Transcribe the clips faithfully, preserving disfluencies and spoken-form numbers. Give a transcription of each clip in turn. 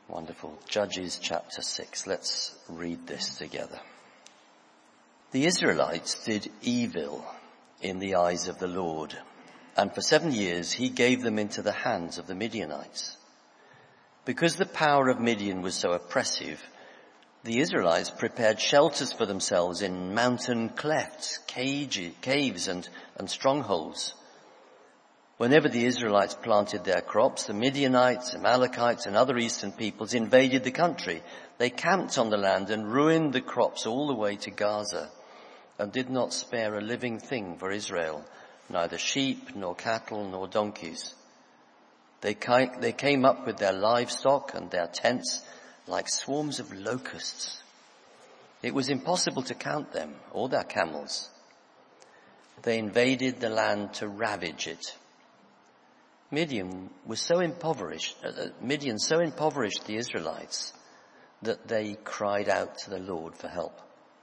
Wonderful. Judges chapter six. Let's read this together. The Israelites did evil in the eyes of the Lord, and for seven years he gave them into the hands of the Midianites. Because the power of Midian was so oppressive, the Israelites prepared shelters for themselves in mountain clefts, cage, caves and, and strongholds. Whenever the Israelites planted their crops, the Midianites, Amalekites and other eastern peoples invaded the country. They camped on the land and ruined the crops all the way to Gaza, and did not spare a living thing for Israel, neither sheep nor cattle nor donkeys. They came up with their livestock and their tents like swarms of locusts. It was impossible to count them or their camels. They invaded the land to ravage it. Midian was so impoverished, uh, Midian so impoverished the Israelites that they cried out to the Lord for help.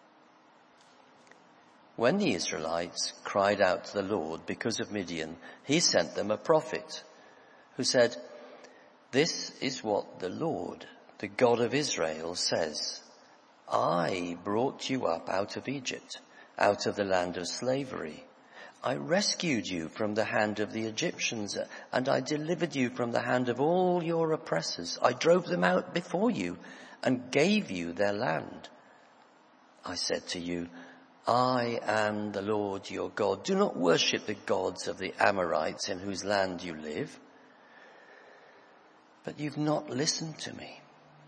When the Israelites cried out to the Lord because of Midian, he sent them a prophet who said, "This is what the Lord, the God of Israel, says. I brought you up out of Egypt, out of the land of slavery. I rescued you from the hand of the Egyptians, and I delivered you from the hand of all your oppressors. I drove them out before you and gave you their land. I said to you, I am the Lord your God. Do not worship the gods of the Amorites in whose land you live." But you've not listened to me.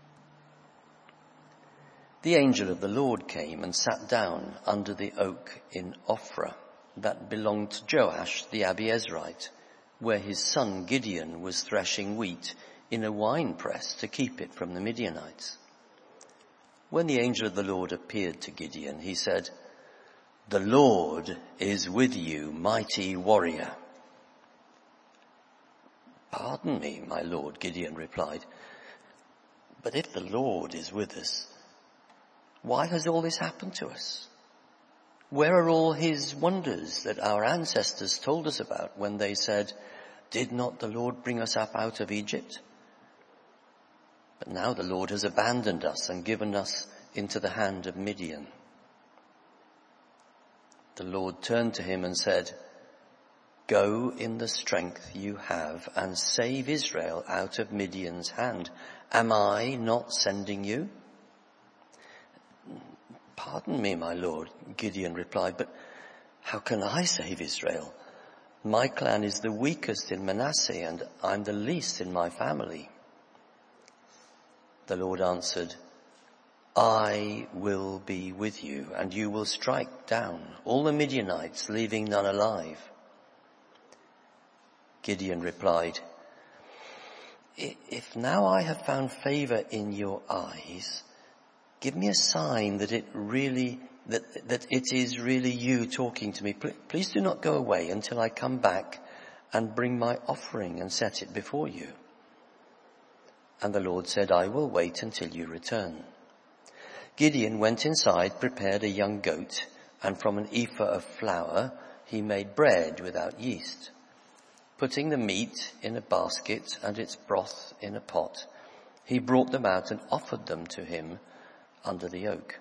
The angel of the Lord came and sat down under the oak in Ophrah that belonged to Joash the Abiezrite, where his son Gideon was threshing wheat in a winepress to keep it from the Midianites. When the angel of the Lord appeared to Gideon, he said, "The Lord is with you, mighty warrior." "Pardon me, my lord," Gideon replied, "but if the Lord is with us, why has all this happened to us? Where are all his wonders that our ancestors told us about when they said, 'Did not the Lord bring us up out of Egypt?' But now the Lord has abandoned us and given us into the hand of Midian." The Lord turned to him and said, "Go in the strength you have and save Israel out of Midian's hand. Am I not sending you?" "Pardon me, my lord," Gideon replied, "but how can I save Israel? My clan is the weakest in Manasseh, and I'm the least in my family." The Lord answered, "I will be with you, and you will strike down all the Midianites, leaving none alive." Gideon replied, "If now I have found favor in your eyes, give me a sign that it really, that, that it is really you talking to me. Please do not go away until I come back and bring my offering and set it before you." And the Lord said, "I will wait until you return." Gideon went inside, prepared a young goat, and from an ephah of flour he made bread without yeast. Putting the meat in a basket and its broth in a pot, he brought them out and offered them to him under the oak.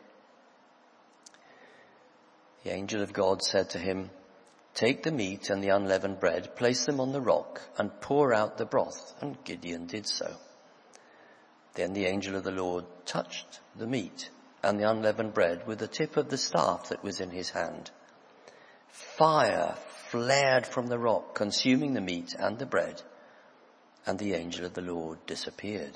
The angel of God said to him, "Take the meat and the unleavened bread, place them on the rock, and pour out the broth." And Gideon did so. Then the angel of the Lord touched the meat and the unleavened bread with the tip of the staff that was in his hand. Fire flared from the rock, consuming the meat and the bread, and the angel of the Lord disappeared.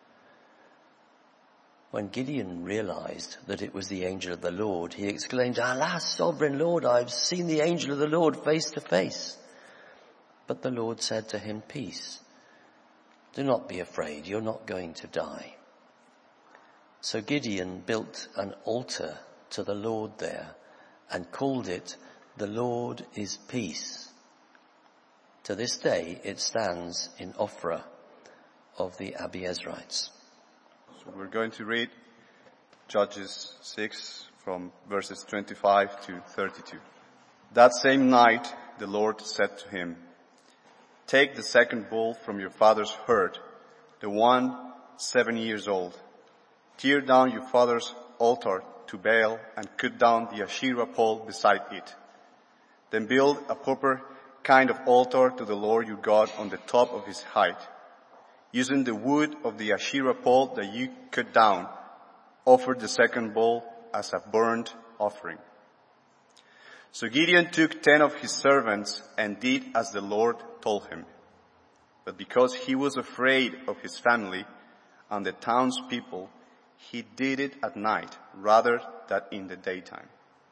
When Gideon realized that it was the angel of the Lord, he exclaimed, "Alas, sovereign Lord, I've seen the angel of the Lord face to face." But the Lord said to him, "Peace. Do not be afraid. You're not going to die." So Gideon built an altar to the Lord there and called it, "The Lord is Peace." To this day it stands in Ophrah of the Abiezrites. So we're going to read Judges six from verses twenty-five to thirty-two. That same night the Lord said to him, "Take the second bull from your father's herd, the one seven years old. Tear down your father's altar to Baal and cut down the Asherah pole beside it. Then build a proper kind of altar to the Lord your God on the top of his height. Using the wood of the Asherah pole that you cut down, offer the second bull as a burnt offering. So Gideon took ten of his servants and did as the Lord told him. But because he was afraid of his family and the townspeople, he did it at night rather than in the daytime.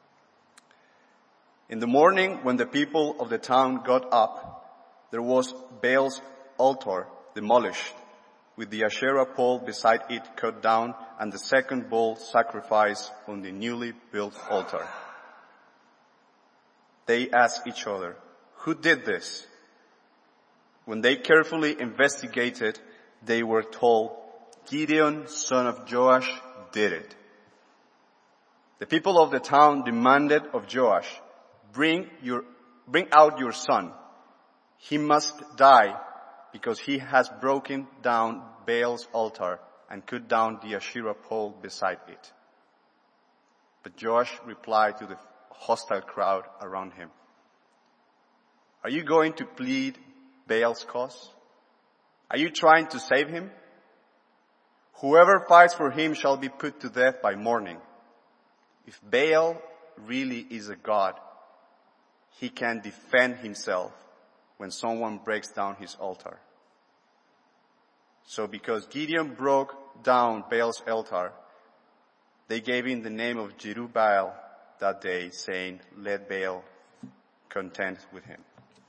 In the morning, when the people of the town got up, there was Baal's altar demolished, with the Asherah pole beside it cut down, and the second bull sacrificed on the newly built altar. They asked each other, "Who did this?" When they carefully investigated, they were told, "Gideon, son of Joash, did it." The people of the town demanded of Joash, Bring your, bring out your son. He must die because he has broken down Baal's altar and cut down the Asherah pole beside it. But Joash replied to the hostile crowd around him, "Are you going to plead Baal's cause? Are you trying to save him? Whoever fights for him shall be put to death by morning. If Baal really is a god, he can defend himself when someone breaks down his altar." So because Gideon broke down Baal's altar, they gave him the name of Jerubbaal that day, saying, "Let Baal contend with him."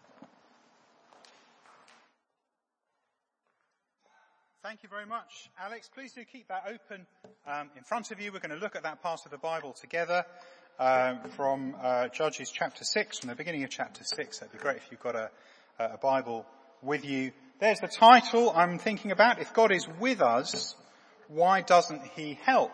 Thank you very much, Alex. Please do keep that open um, in front of you. We're going to look at that part of the Bible together um, from uh, Judges chapter six, from the beginning of chapter six. That'd be great if you've got a, a Bible with you. There's the title I'm thinking about. If God is with us, why doesn't he help?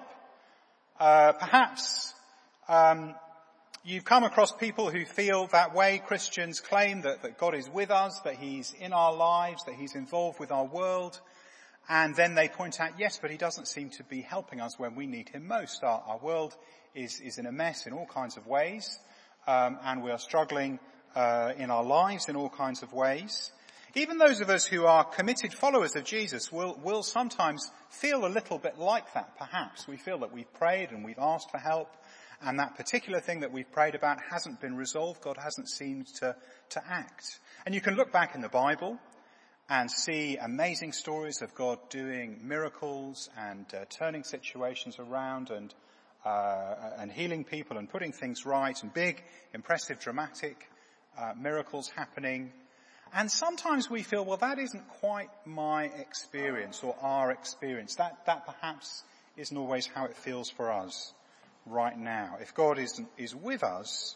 Uh, perhaps um, you've come across people who feel that way. Christians claim that, that God is with us, that he's in our lives, that he's involved with our world. And then they point out, yes, but he doesn't seem to be helping us when we need him most. Our, our world is, is in a mess in all kinds of ways, um, and we are struggling uh, in our lives in all kinds of ways. Even those of us who are committed followers of Jesus will, will sometimes feel a little bit like that, perhaps. We feel that we've prayed and we've asked for help, and that particular thing that we've prayed about hasn't been resolved. God hasn't seemed to, to act. And you can look back in the Bible and see amazing stories of God doing miracles and uh, turning situations around and uh, and healing people and putting things right, and big, impressive, dramatic uh, miracles happening. And sometimes we feel, well, that isn't quite my experience or our experience. That that perhaps isn't always how it feels for us right now. If God is is with us,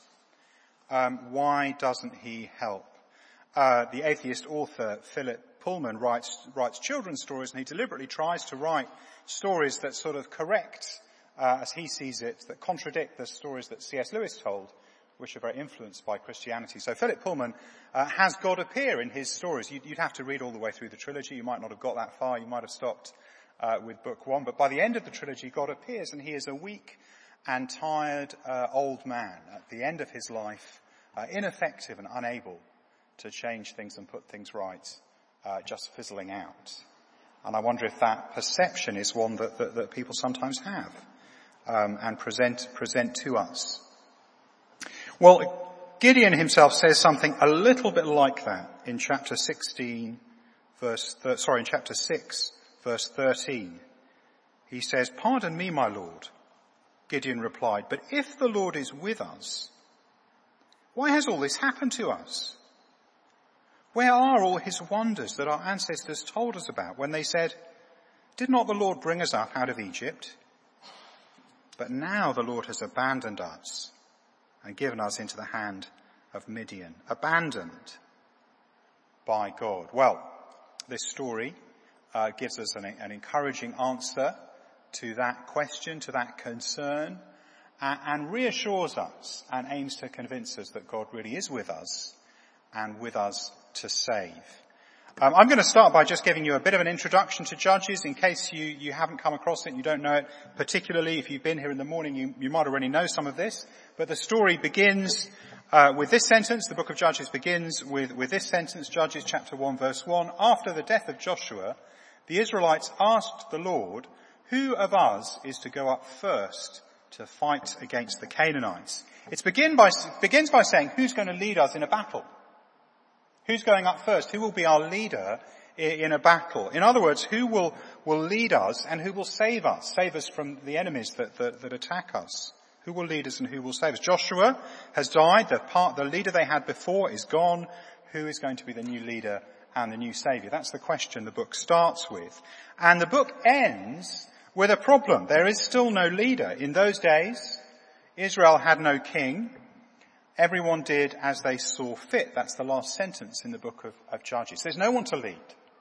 um, why doesn't he help? Uh, the atheist author Philip Pullman writes, writes children's stories, and he deliberately tries to write stories that sort of correct, uh, as he sees it, that contradict the stories that C S Lewis told, which are very influenced by Christianity. So Philip Pullman uh, has God appear in his stories. You'd, you'd have to read all the way through the trilogy. You might not have got that far. You might have stopped uh, with book one. But by the end of the trilogy, God appears, and he is a weak and tired uh, old man at the end of his life, uh, ineffective and unable to change things and put things right, uh, just fizzling out. And I wonder if that perception is one that, that, that people sometimes have um, and present present to us. Well, Gideon himself says something a little bit like that in chapter sixteen, verse th- sorry, in chapter six, verse thirteen. He says, "Pardon me, my Lord," Gideon replied, "but if the Lord is with us, why has all this happened to us? Where are all his wonders that our ancestors told us about when they said, 'Did not the Lord bring us up out of Egypt?' But now the Lord has abandoned us and given us into the hand of Midian." Abandoned by God. Well, this story uh, gives us an, an encouraging answer to that question, to that concern, uh, and reassures us and aims to convince us that God really is with us and with us to save. Um, I'm going to start by just giving you a bit of an introduction to Judges in case you, you haven't come across it and you don't know it particularly. If you've been here in the morning, you, you might already know some of this. But the story begins uh, with this sentence. The book of Judges begins with, with this sentence, Judges chapter one verse one. After the death of Joshua, the Israelites asked the Lord, who of us is to go up first to fight against the Canaanites? It begin by, begins by saying, who's going to lead us in a battle? Who's going up first? Who will be our leader in a battle? In other words, who will, will lead us and who will save us? Save us from the enemies that, that, that attack us. Who will lead us and who will save us? Joshua has died. The part, the leader they had before is gone. Who is going to be the new leader and the new savior? That's the question the book starts with. And the book ends with a problem. There is still no leader. In those days, Israel had no king. Everyone did as they saw fit. That's the last sentence in the book of, of Judges. There's no one to lead.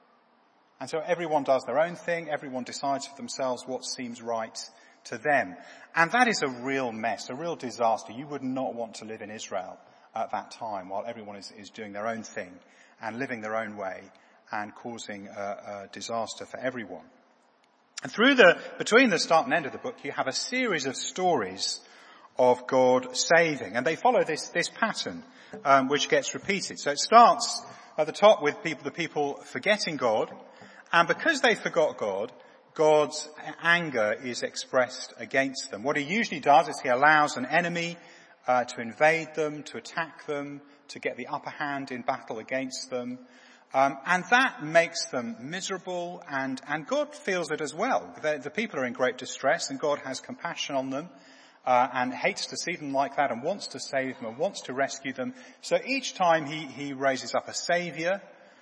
And so everyone does their own thing. Everyone decides for themselves what seems right to them. And that is a real mess, a real disaster. You would not want to live in Israel at that time while everyone is, is doing their own thing and living their own way and causing a, a disaster for everyone. And through the, between the start and end of the book, you have a series of stories of God saving. And they follow this, this pattern, um, which gets repeated. So it starts at the top with people, the people forgetting God. And because they forgot God, God's anger is expressed against them. What he usually does is he allows an enemy, uh, to invade them, to attack them, to get the upper hand in battle against them. Um, and that makes them miserable, and, and God feels it as well. The, the people are in great distress and God has compassion on them. Uh, and hates to see them like that and wants to save them and wants to rescue them. So each time he, he raises up a savior,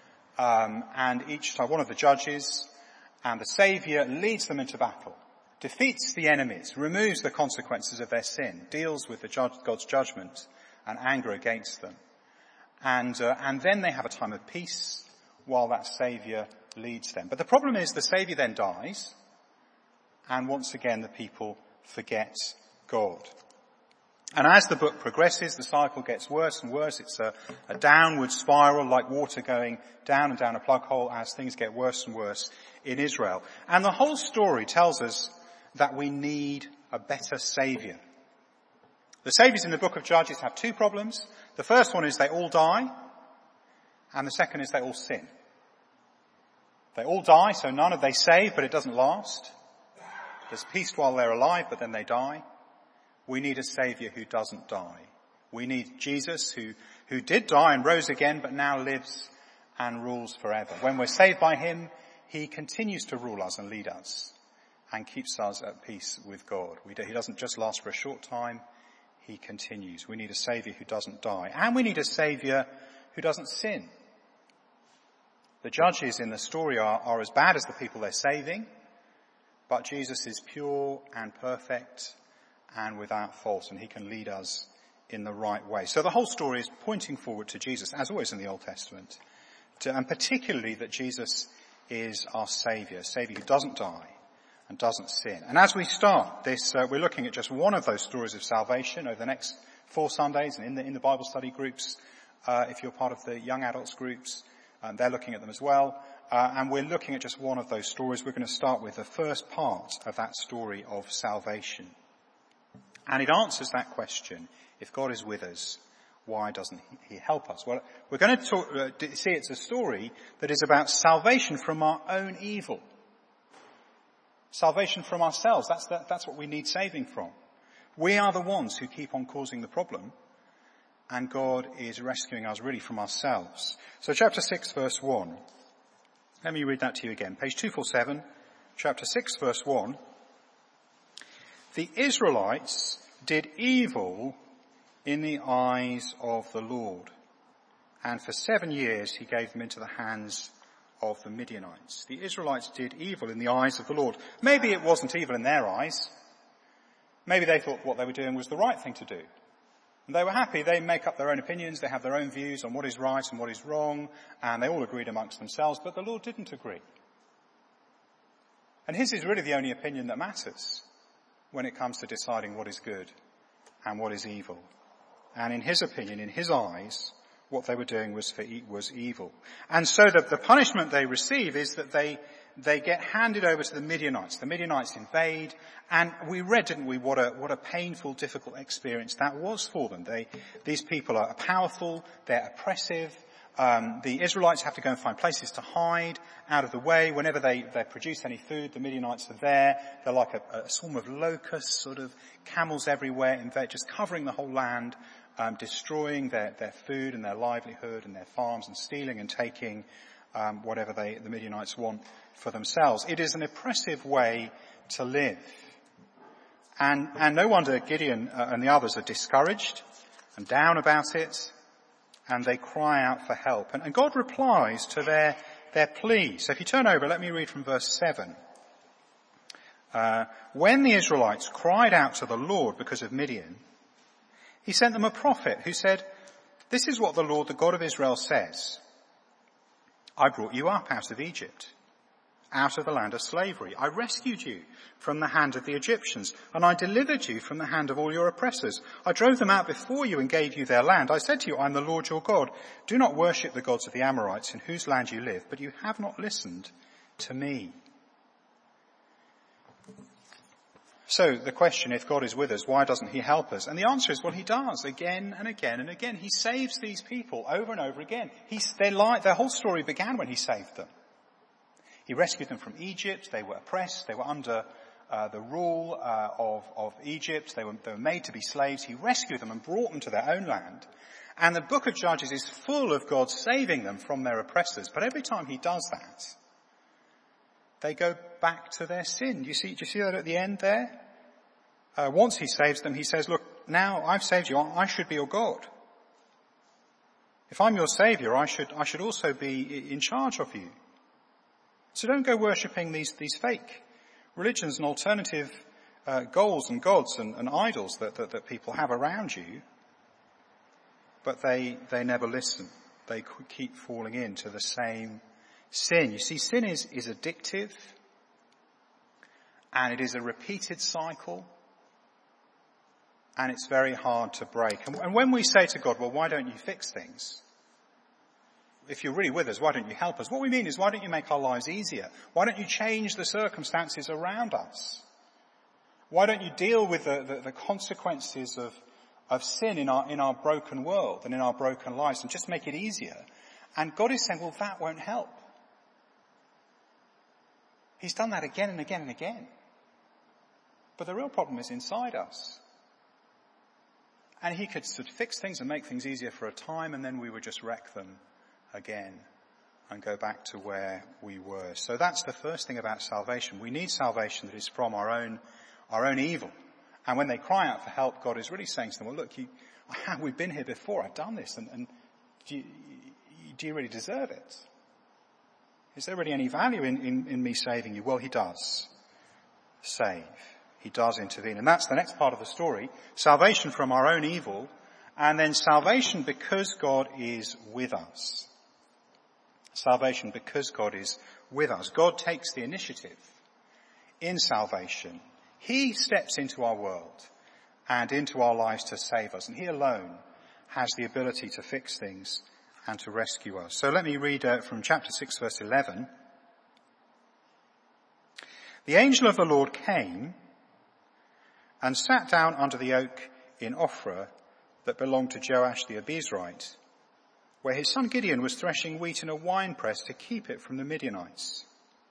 um, and each time one of the judges, and the savior leads them into battle, defeats the enemies, removes the consequences of their sin, deals with the judge, God's judgment and anger against them. And, uh, and then they have a time of peace while that savior leads them. But the problem is the savior then dies, and once again the people forget God. And as the book progresses, the cycle gets worse and worse. It's a, a downward spiral, like water going down and down a plug hole as things get worse and worse in Israel. And the whole story tells us that we need a better savior. The saviors in the book of Judges have two problems. The first one is they all die, and the second is they all sin. They all die, so none of they save, but it doesn't last. There's peace while they're alive, but then they die. We need a savior who doesn't die. We need Jesus who, who did die and rose again, but now lives and rules forever. When we're saved by him, he continues to rule us and lead us and keeps us at peace with God. We do, he doesn't just last for a short time. He continues. We need a savior who doesn't die. And we need a savior who doesn't sin. The judges in the story are, are as bad as the people they're saving, but Jesus is pure and perfect and without fault, and he can lead us in the right way. So the whole story is pointing forward to Jesus, as always in the Old Testament, to, and particularly that Jesus is our Saviour, a Saviour who doesn't die and doesn't sin. And as we start this, uh, we're looking at just one of those stories of salvation over the next four Sundays, and in the, in the Bible study groups, uh, if you're part of the young adults groups, um, they're looking at them as well. Uh, and we're looking at just one of those stories. We're going to start with the first part of that story of salvation. And it answers that question. If God is with us, why doesn't he help us? Well, we're going to talk, uh, see it's a story that is about salvation from our own evil. Salvation from ourselves. That's, the, that's what we need saving from. We are the ones who keep on causing the problem, and God is rescuing us really from ourselves. So chapter six verse one. Let me read that to you again. Page two forty-seven, chapter six verse one. The Israelites did evil in the eyes of the Lord, and for seven years he gave them into the hands of the Midianites. The Israelites did evil in the eyes of the Lord. Maybe it wasn't evil in their eyes. Maybe they thought what they were doing was the right thing to do. And they were happy. They make up their own opinions. They have their own views on what is right and what is wrong. And they all agreed amongst themselves. But the Lord didn't agree. And his is really the only opinion that matters when it comes to deciding what is good and what is evil. And in his opinion, in his eyes, what they were doing was for e- was evil. And so the, the punishment they receive is that they they get handed over to the Midianites. The Midianites invade, and we read, didn't we, what a what a painful, difficult experience that was for them. They these people are powerful, they're oppressive. Um, the Israelites have to go and find places to hide out of the way. Whenever they, they produce any food, the Midianites are there. They're like a, a swarm of locusts, sort of camels everywhere, in fact, just covering the whole land, um, destroying their, their food and their livelihood and their farms, and stealing and taking um, whatever they, the Midianites want for themselves. It is an oppressive way to live. And, and no wonder Gideon uh, and the others are discouraged and down about it. And they cry out for help. And, and God replies to their, their plea. So if you turn over, let me read from verse seven. Uh, when the Israelites cried out to the Lord because of Midian, he sent them a prophet who said, "This is what the Lord, the God of Israel, says. I brought you up out of Egypt, out of the land of slavery. I rescued you from the hand of the Egyptians, and I delivered you from the hand of all your oppressors. I drove them out before you and gave you their land. I said to you, I am the Lord your God. Do not worship the gods of the Amorites in whose land you live, but you have not listened to me." So the question, if God is with us, why doesn't he help us? And the answer is, well, he does again and again and again. He saves these people over and over again. He's, their, life, their whole story began when he saved them. He rescued them from Egypt. They were oppressed. They were under uh, the rule uh, of, of Egypt. They were, they were made to be slaves. He rescued them and brought them to their own land. And the book of Judges is full of God saving them from their oppressors. But every time he does that, they go back to their sin. Do you see, do you see that at the end there? Uh, once he saves them, he says, look, now I've saved you. I should be your God. If I'm your savior, I should, I should also be in charge of you. So don't go worshipping these, these fake religions and alternative uh, goals and gods and, and idols that, that, that people have around you. But they, they never listen. They keep falling into the same sin. You see, sin is, is addictive, and it is a repeated cycle, and it's very hard to break. And, and when we say to God, well, why don't you fix things? If you're really with us, why don't you help us? What we mean is, why don't you make our lives easier? Why don't you change the circumstances around us? Why don't you deal with the, the, the consequences of, of sin in our, in our broken world and in our broken lives, and just make it easier? And God is saying, well, that won't help. He's done that again and again and again. But the real problem is inside us. And he could sort of fix things and make things easier for a time, and then we would just wreck them again and go back to where we were. So that's the first thing about salvation. We need salvation that is from our own, our own evil. And when they cry out for help, God is really saying to them, well, look, you, we've been here before. I've done this. And, and do, you, do you really deserve it? Is there really any value in, in, in me saving you? Well, he does save. He does intervene. And that's the next part of the story. Salvation from our own evil, and then salvation because God is with us. Salvation because God is with us. God takes the initiative in salvation. He steps into our world and into our lives to save us. And he alone has the ability to fix things and to rescue us. So let me read uh, from chapter six, verse eleven. The angel of the Lord came and sat down under the oak in Ophrah that belonged to Joash the Abiezrite, where his son Gideon was threshing wheat in a winepress to keep it from the Midianites.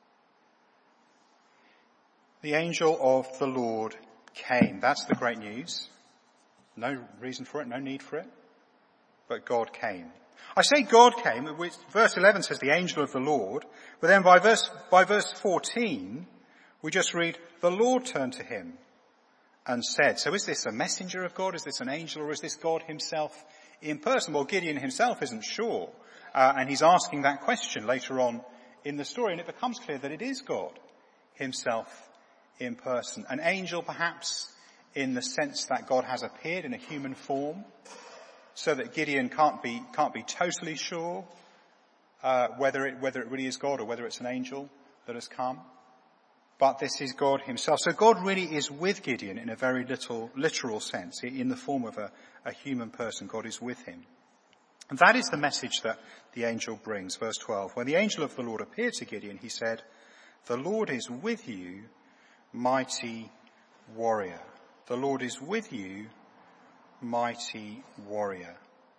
The angel of the Lord came. That's the great news. No reason for it, no need for it. But God came. I say God came, which verse eleven says the angel of the Lord, but then by verse, by verse fourteen, we just read, the Lord turned to him and said. So is this a messenger of God? Is this an angel, or is this God himself in person? Well, Gideon himself isn't sure. Uh, and he's asking that question later on in the story, and it becomes clear that it is God himself in person. An angel perhaps in the sense that God has appeared in a human form, so that Gideon can't be, can't be totally sure, uh, whether it, whether it really is God or whether it's an angel that has come. But this is God himself. So God really is with Gideon in a very little, literal sense. In the form of a, a human person, God is with him. And that is the message that the angel brings. Verse twelve. When the angel of the Lord appeared to Gideon, he said, "The Lord is with you, mighty warrior." The Lord is with you, mighty warrior.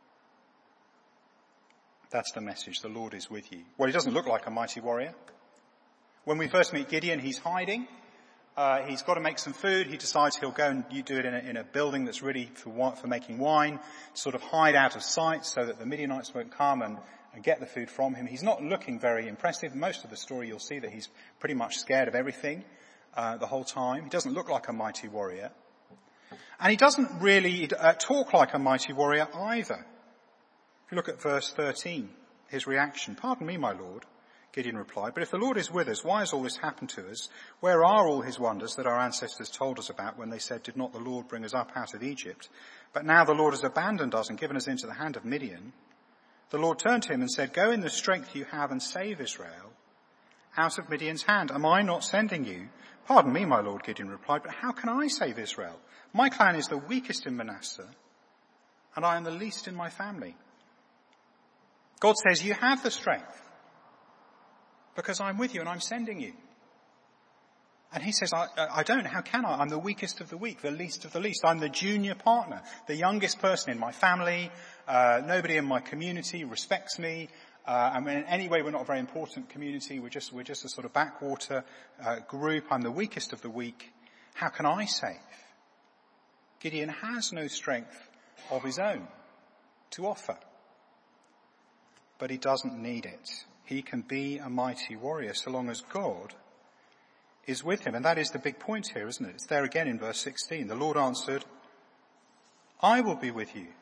That's the message. The Lord is with you. Well, he doesn't look like a mighty warrior. When we first meet Gideon, he's hiding. Uh, he's got to make some food. He decides he'll go and you do it in a, in a building that's ready for, for making wine, sort of hide out of sight so that the Midianites won't come and, and get the food from him. He's not looking very impressive. Most of the story you'll see that he's pretty much scared of everything uh, the whole time. He doesn't look like a mighty warrior. And he doesn't really uh, talk like a mighty warrior either. If you look at verse thirteen, his reaction, "Pardon me, my Lord," Gideon replied, "but if the Lord is with us, why has all this happened to us? Where are all his wonders that our ancestors told us about when they said, 'Did not the Lord bring us up out of Egypt?' But now the Lord has abandoned us and given us into the hand of Midian." The Lord turned to him and said, "Go in the strength you have and save Israel out of Midian's hand. Am I not sending you?" "Pardon me, my Lord," Gideon replied, "but how can I save Israel? My clan is the weakest in Manasseh, and I am the least in my family." God says, "You have the strength because I'm with you and I'm sending you." And he says, I, I don't, how can I? I'm the weakest of the weak, the least of the least. I'm the junior partner, the youngest person in my family. Uh, nobody in my community respects me. Uh, I mean, in any way, we're not a very important community. We're just, we're just a sort of backwater uh, group. I'm the weakest of the weak. How can I save? Gideon has no strength of his own to offer. But he doesn't need it. He can be a mighty warrior so long as God is with him. And that is the big point here, isn't it? It's there again in verse sixteen. The Lord answered, "I will be with you,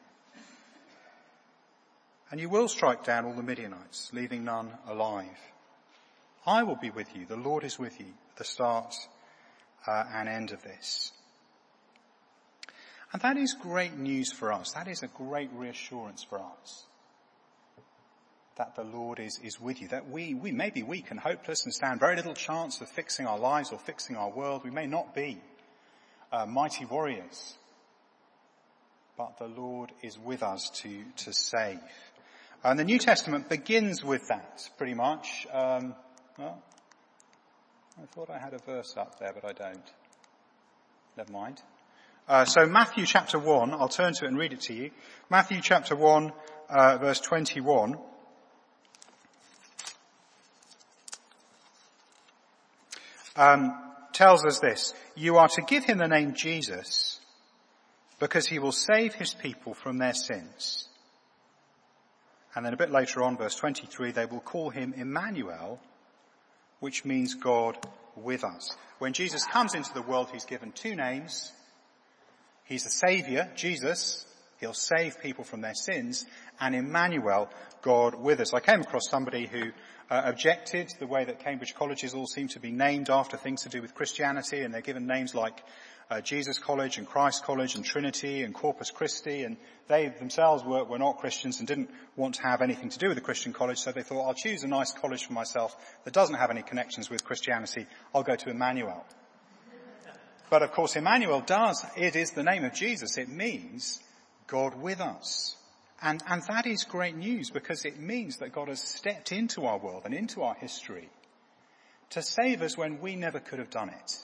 and you will strike down all the Midianites, leaving none alive. I will be with you. The Lord is with you at the start uh, and end of this." And that is great news for us. That is a great reassurance for us. That the Lord is, is with you. That we, we may be weak and hopeless and stand very little chance of fixing our lives or fixing our world. We may not be uh, mighty warriors. But the Lord is with us to, to save. And the New Testament begins with that, pretty much. Um, well, I thought I had a verse up there, but I don't. Never mind. Uh, so Matthew chapter one, I'll turn to it and read it to you. Matthew chapter one, uh, verse twenty-one. Um, tells us this: "You are to give him the name Jesus, because he will save his people from their sins." And then a bit later on, verse twenty-three, "They will call him Emmanuel," which means God with us. When Jesus comes into the world, he's given two names. He's the Saviour, Jesus. He'll save people from their sins. And Emmanuel, God with us. I came across somebody who uh, objected the way that Cambridge colleges all seem to be named after things to do with Christianity, and they're given names like uh, Jesus College and Christ College and Trinity and Corpus Christi, and they themselves were, were not Christians and didn't want to have anything to do with a Christian college, so they thought, I'll choose a nice college for myself that doesn't have any connections with Christianity. I'll go to Emmanuel. But of course Emmanuel does, it is the name of Jesus. It means God with us. And, and that is great news, because it means that God has stepped into our world and into our history to save us when we never could have done it.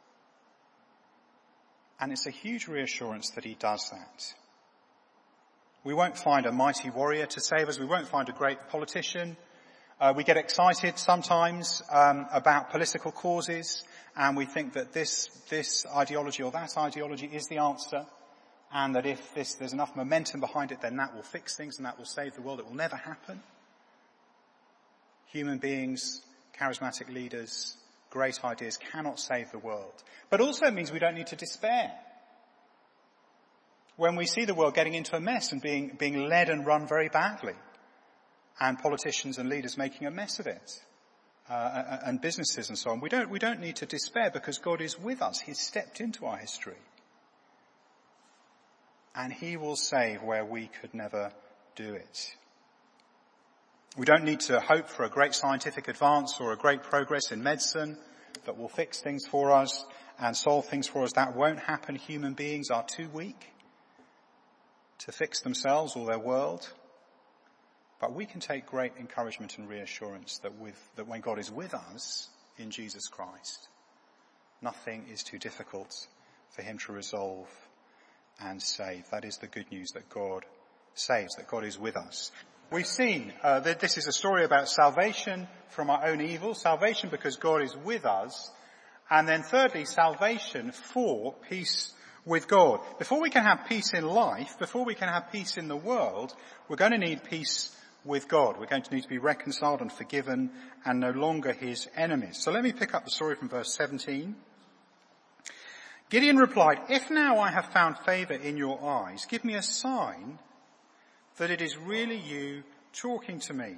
And it's a huge reassurance that he does that. We won't find a mighty warrior to save us. We won't find a great politician. Uh, we get excited sometimes um, about political causes, and we think that this this ideology or that ideology is the answer, and that if this, there's enough momentum behind it, then that will fix things and that will save the world. It will never happen. Human beings, charismatic leaders, great ideas cannot save the world. But also it means we don't need to despair. When we see the world getting into a mess and being being led and run very badly, and politicians and leaders making a mess of it, uh, and businesses and so on, we don't we don't need to despair, because God is with us. He's stepped into our history. And he will save where we could never do it. We don't need to hope for a great scientific advance or a great progress in medicine that will fix things for us and solve things for us. That won't happen. Human beings are too weak to fix themselves or their world. But we can take great encouragement and reassurance that with, that when God is with us in Jesus Christ, nothing is too difficult for him to resolve and save. That is the good news, that God saves, that God is with us. We've seen uh, that this is a story about salvation from our own evil, salvation because God is with us, and then thirdly, salvation for peace with God. Before we can have peace in life, before we can have peace in the world, we're going to need peace with God. We're going to need to be reconciled and forgiven and no longer his enemies. So let me pick up the story from verse seventeen. Gideon replied, "If now I have found favor in your eyes, give me a sign that it is really you talking to me.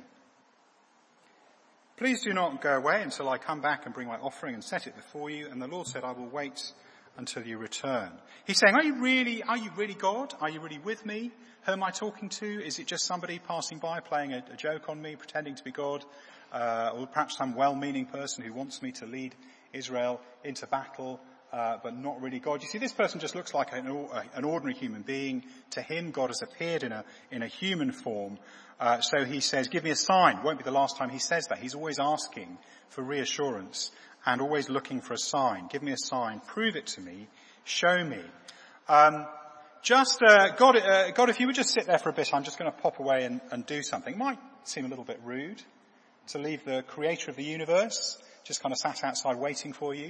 Please do not go away until I come back and bring my offering and set it before you." And the Lord said, "I will wait until you return." He's saying, are you really, are you really God? Are you really with me? Who am I talking to? Is it just somebody passing by playing a, a joke on me, pretending to be God? Uh, or perhaps some well-meaning person who wants me to lead Israel into battle, uh, but not really God. You see, this person just looks like an, an ordinary human being. To him, God has appeared in a, in a human form. Uh, so he says, give me a sign. It won't be the last time he says that. He's always asking for reassurance and always looking for a sign. Give me a sign. Prove it to me. Show me. Um, just, uh, God, uh, God, if you would just sit there for a bit, I'm just going to pop away and, and do something. It might seem a little bit rude to leave the creator of the universe just kind of sat outside waiting for you.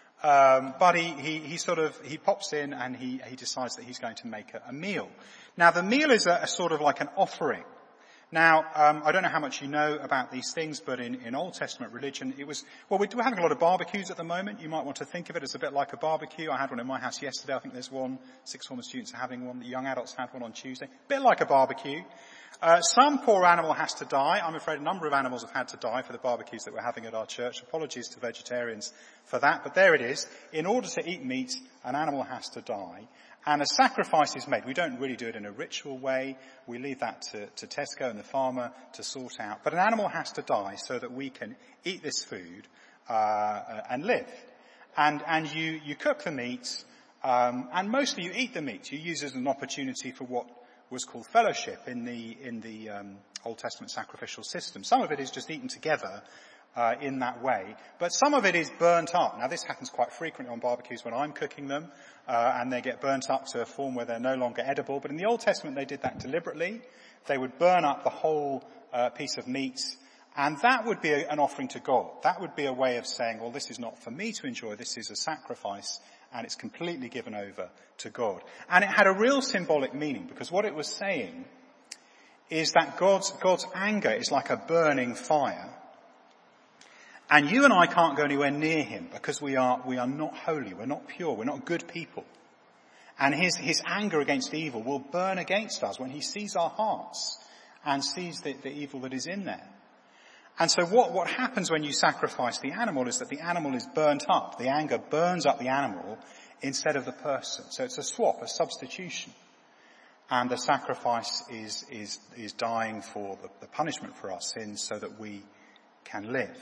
Um, but he, he, he sort of, he pops in and he, he decides that he's going to make a, a meal. Now the meal is a, a sort of like an offering. Now, um, I don't know how much you know about these things, but in, in Old Testament religion, it was, well, we're having a lot of barbecues at the moment. You might want to think of it as a bit like a barbecue. I had one in my house yesterday. I think there's one. Six former students are having one. The young adults had one on Tuesday. A bit like a barbecue. Uh, some poor animal has to die. I'm afraid a number of animals have had to die for the barbecues that we're having at our church. Apologies to vegetarians for that, but there it is. In order to eat meat, an animal has to die. And a sacrifice is made. We don't really do it in a ritual way. We leave that to, to Tesco and the farmer to sort out. But an animal has to die so that we can eat this food uh, and live. And and you, you cook the meat, um, and mostly you eat the meat. You use it as an opportunity for what was called fellowship in the in the um, Old Testament sacrificial system. Some of it is just eaten together uh, in that way, but some of it is burnt up. Now this happens quite frequently on barbecues when I'm cooking them. Uh, and they get burnt up to a form where they're no longer edible. But in the Old Testament, they did that deliberately. They would burn up the whole uh, piece of meat, and that would be a, an offering to God. That would be a way of saying, well, this is not for me to enjoy, this is a sacrifice, and it's completely given over to God. And it had a real symbolic meaning, because what it was saying is that God's, God's anger is like a burning fire. And you and I can't go anywhere near him because we are, we are not holy, we're not pure, we're not good people. And his, his anger against evil will burn against us when he sees our hearts and sees the, the evil that is in there. And so what, what happens when you sacrifice the animal is that the animal is burnt up. The anger burns up the animal instead of the person. So it's a swap, a substitution. And the sacrifice is, is, is dying for the, the punishment for our sins so that we can live.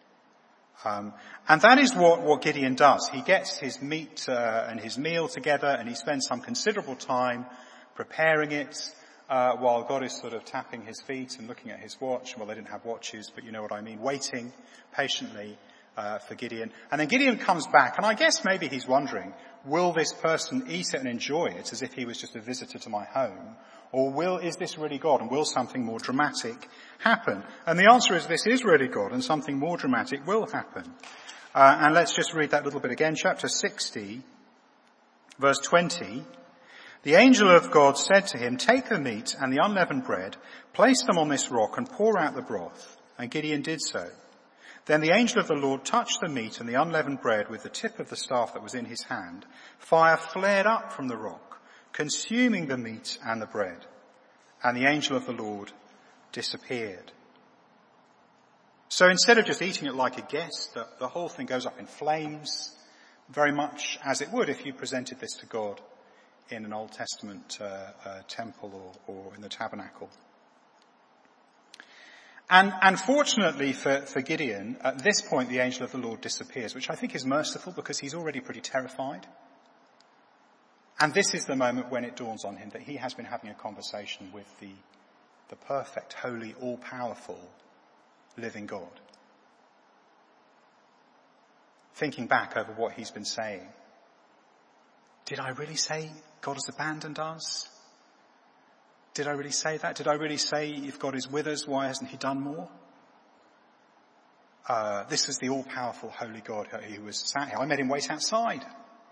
Um, and that is what, what Gideon does. He gets his meat uh, and his meal together, and he spends some considerable time preparing it uh, while God is sort of tapping his feet and looking at his watch. Well, they didn't have watches, but you know what I mean. Waiting patiently uh, for Gideon. And then Gideon comes back, and I guess maybe he's wondering, will this person eat it and enjoy it as if he was just a visitor to my home? Or will, is this really God, and will something more dramatic happen? And the answer is this is really God, and something more dramatic will happen. Uh, and let's just read that little bit again. Chapter sixty, verse twenty. The angel of God said to him, "Take the meat and the unleavened bread, place them on this rock and pour out the broth." And Gideon did so. Then the angel of the Lord touched the meat and the unleavened bread with the tip of the staff that was in his hand. Fire flared up from the rock, consuming the meat and the bread. And the angel of the Lord disappeared. So instead of just eating it like a guest, the, the whole thing goes up in flames, very much as it would if you presented this to God in an Old Testament uh, uh, temple or, or in the tabernacle. And, and fortunately for, for Gideon, at this point the angel of the Lord disappears, which I think is merciful because he's already pretty terrified. And this is the moment when it dawns on him that he has been having a conversation with the, the perfect, holy, all-powerful, living God. Thinking back over what he's been saying, did I really say God has abandoned us? Did I really say that? Did I really say if God is with us, why hasn't he done more? Uh, this is the all-powerful, holy God who was sat here. I made him wait outside.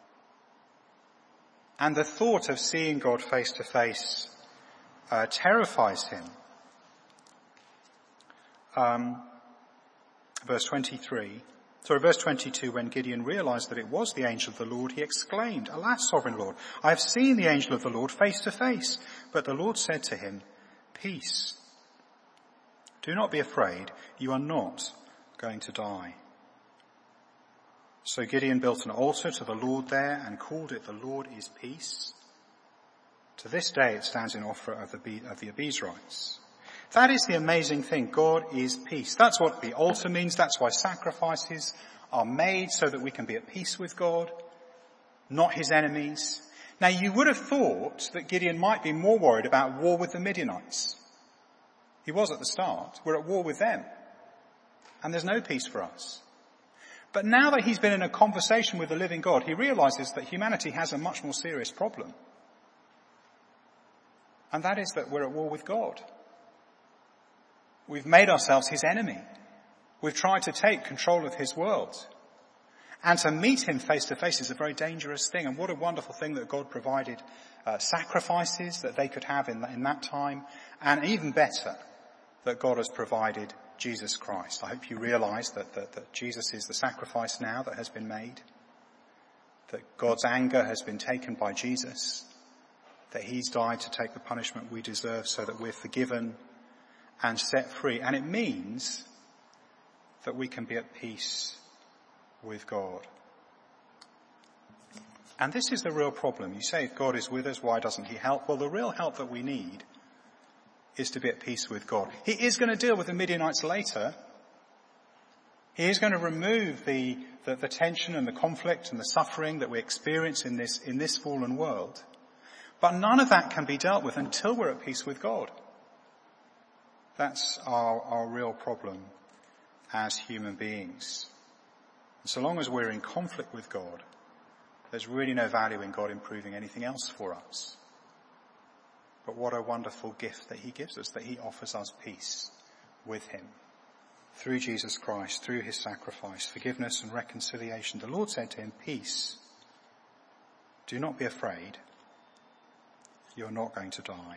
And the thought of seeing God face to face uh, terrifies him. Um, verse twenty-three, sorry, verse twenty-two, when Gideon realized that it was the angel of the Lord, he exclaimed, "Alas, sovereign Lord, I have seen the angel of the Lord face to face." But the Lord said to him, "Peace. Do not be afraid. You are not going to die." So Gideon built an altar to the Lord there and called it, "The Lord is Peace." To this day it stands in offer of the, of the Abiezrites. That is the amazing thing. God is peace. That's what the altar means. That's why sacrifices are made, so that we can be at peace with God, not his enemies. Now you would have thought that Gideon might be more worried about war with the Midianites. He was at the start. We're at war with them. And there's no peace for us. But now that he's been in a conversation with the living God, he realizes that humanity has a much more serious problem. And that is that we're at war with God. We've made ourselves his enemy. We've tried to take control of his world. And to meet him face to face is a very dangerous thing. And what a wonderful thing that God provided uh, sacrifices that they could have in, in that time. And even better, that God has provided Jesus Christ. I hope you realize that, that, that Jesus is the sacrifice now that has been made. That God's anger has been taken by Jesus. That he's died to take the punishment we deserve so that we're forgiven and set free. And it means that we can be at peace with God. And this is the real problem. You say, if God is with us, why doesn't he help? Well, the real help that we need is to be at peace with God. He is going to deal with the Midianites later. He is going to remove the, the, the tension and the conflict and the suffering that we experience in this, in this fallen world. But none of that can be dealt with until we're at peace with God. That's our, our real problem as human beings. And so long as we're in conflict with God, there's really no value in God improving anything else for us. But what a wonderful gift that he gives us, that he offers us peace with him through Jesus Christ, through his sacrifice, forgiveness and reconciliation. The Lord said to him, "Peace. Do not be afraid. You're not going to die."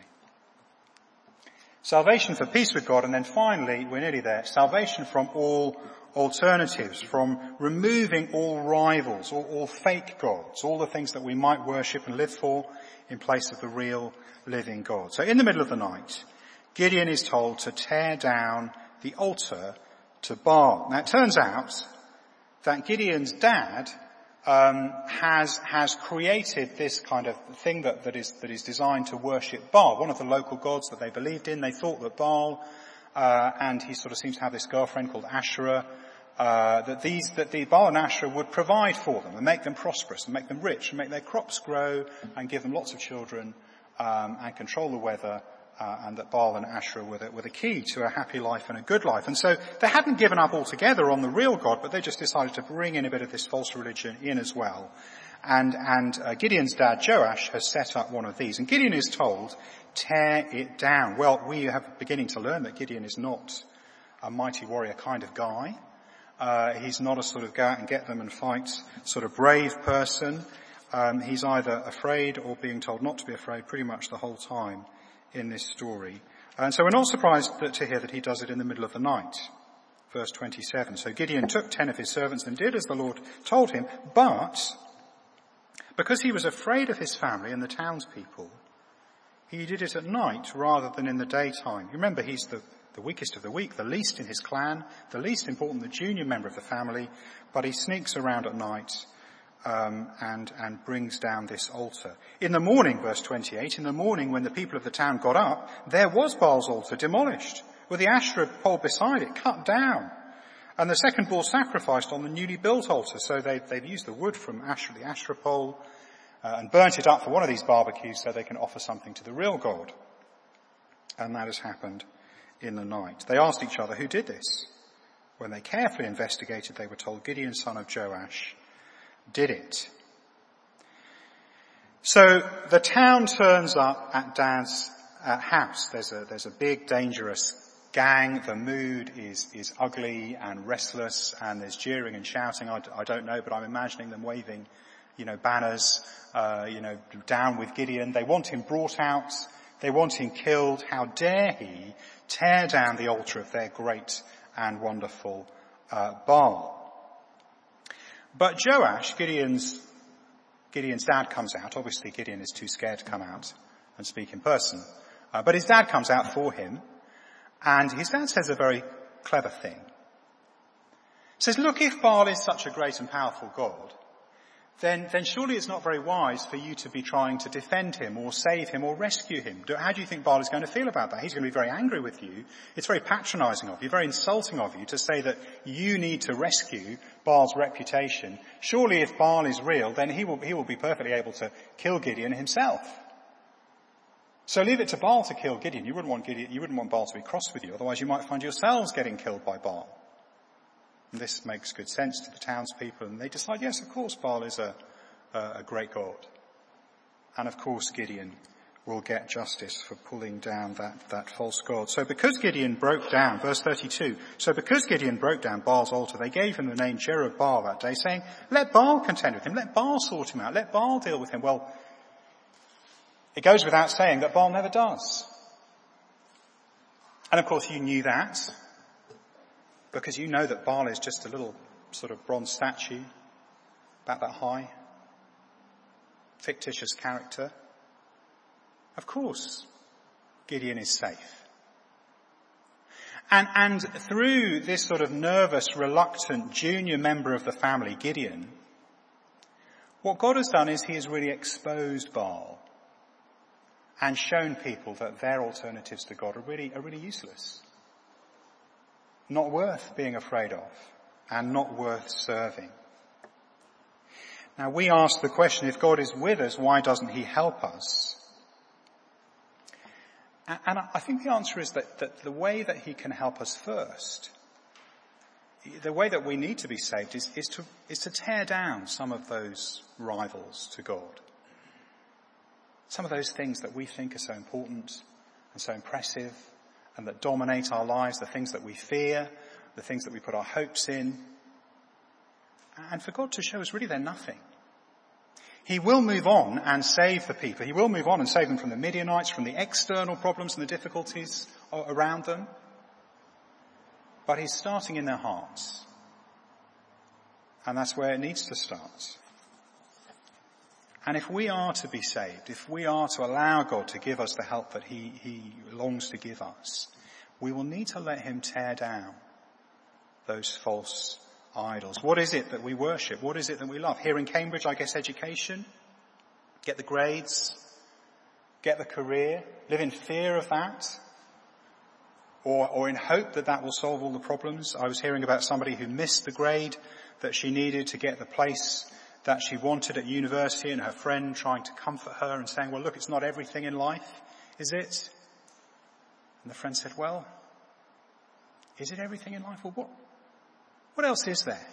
Salvation for peace with God, and then finally, we're nearly there, salvation from all alternatives, from removing all rivals, all, all fake gods, all the things that we might worship and live for in place of the real living God. So in the middle of the night, Gideon is told to tear down the altar to Baal. Now it turns out that Gideon's dad um, has has created this kind of thing that, that is that is designed to worship Baal, one of the local gods that they believed in. They thought that Baal, uh, and he sort of seems to have this girlfriend called Asherah, uh, that these that the Baal and Asherah would provide for them and make them prosperous and make them rich and make their crops grow and give them lots of children um, and control the weather. Uh, and that Baal and Asherah were the, were the key to a happy life and a good life. And so they hadn't given up altogether on the real God, but they just decided to bring in a bit of this false religion in as well. And, and uh, Gideon's dad, Joash, has set up one of these. And Gideon is told, tear it down. Well, we have beginning to learn that Gideon is not a mighty warrior kind of guy. Uh, he's not a sort of go out and get them and fight sort of brave person. Um, he's either afraid or being told not to be afraid pretty much the whole time in this story. And so we're not surprised that, to hear that he does it in the middle of the night. Verse twenty-seven. So Gideon took ten of his servants and did as the Lord told him, but because he was afraid of his family and the townspeople, he did it at night rather than in the daytime. You remember, he's the, the weakest of the weak, the least in his clan, the least important, the junior member of the family, but he sneaks around at night Um, and, and brings down this altar. In the morning, verse twenty-eight, in the morning when the people of the town got up, there was Baal's altar demolished, with the Asherah pole beside it cut down, and the second bull sacrificed on the newly built altar. So they, they've used the wood from Asherah, the Asherah pole, uh, and burnt it up for one of these barbecues so they can offer something to the real God. And that has happened in the night. They asked each other, who did this? When they carefully investigated, they were told Gideon, son of Joash, did it. So the town turns up at Dad's uh, house. There's a, there's a big, dangerous gang. The mood is, is ugly and restless, and there's jeering and shouting. I, I don't know, but I'm imagining them waving, you know, banners, uh, you know, down with Gideon. They want him brought out. They want him killed. How dare he tear down the altar of their great and wonderful uh, Baal. But Joash, Gideon's Gideon's dad, comes out. Obviously Gideon is too scared to come out and speak in person. Uh, but his dad comes out for him, and his dad says a very clever thing. He says, look, if Baal is such a great and powerful God, then, then surely it's not very wise for you to be trying to defend him or save him or rescue him. How do you think Baal is going to feel about that? He's going to be very angry with you. It's very patronizing of you, very insulting of you to say that you need to rescue Baal's reputation. Surely if Baal is real, then he will, he will be perfectly able to kill Gideon himself. So leave it to Baal to kill Gideon. You wouldn't want Gideon, you wouldn't want Baal to be cross with you. Otherwise you might find yourselves getting killed by Baal. And this makes good sense to the townspeople, and they decide, yes, of course, Baal is a, a, a great god. And of course, Gideon will get justice for pulling down that, that false god. So because Gideon broke down, verse thirty-two, so because Gideon broke down Baal's altar, they gave him the name Jerubbaal that day, saying, let Baal contend with him, let Baal sort him out, let Baal deal with him. Well, it goes without saying that Baal never does. And of course, you knew that, because you know that Baal is just a little sort of bronze statue, about that high, fictitious character. Of course, Gideon is safe. And, and through this sort of nervous, reluctant junior member of the family, Gideon, what God has done is he has really exposed Baal and shown people that their alternatives to God are really, are really useless. Not worth being afraid of, and not worth serving. Now we ask the question, if God is with us, why doesn't he help us? And I think the answer is that, that the way that he can help us first, the way that we need to be saved is, is to, is to tear down some of those rivals to God. Some of those things that we think are so important and so impressive and that dominate our lives, the things that we fear, the things that we put our hopes in. And for God to show us really they're nothing. He will move on and save the people. He will move on and save them from the Midianites, from the external problems and the difficulties around them. But he's starting in their hearts. And that's where it needs to start. And if we are to be saved, if we are to allow God to give us the help that he, he longs to give us, we will need to let him tear down those false idols. What is it that we worship? What is it that we love? Here in Cambridge, I guess education, get the grades, get the career, live in fear of that, or, or in hope that that will solve all the problems. I was hearing about somebody who missed the grade that she needed to get the place that she wanted at university, and her friend trying to comfort her and saying, well, look, it's not everything in life, is it? And the friend said, well, is it everything in life? Well, what, what else is there?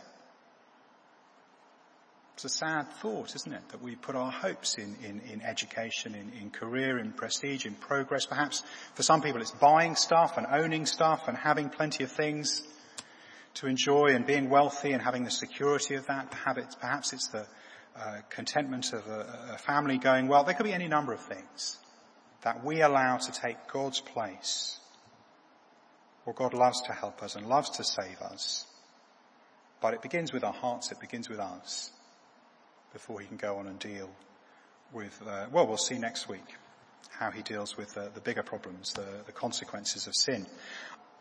It's a sad thought, isn't it? That we put our hopes in, in, in education, in, in career, in prestige, in progress. Perhaps for some people it's buying stuff and owning stuff and having plenty of things to enjoy and being wealthy and having the security of that. Perhaps, perhaps it's the uh, contentment of a, a family going well. There could be any number of things that we allow to take God's place. Well, God loves to help us and loves to save us. But it begins with our hearts, it begins with us, before he can go on and deal with, uh, well, we'll see next week how he deals with uh, the bigger problems, the, the consequences of sin.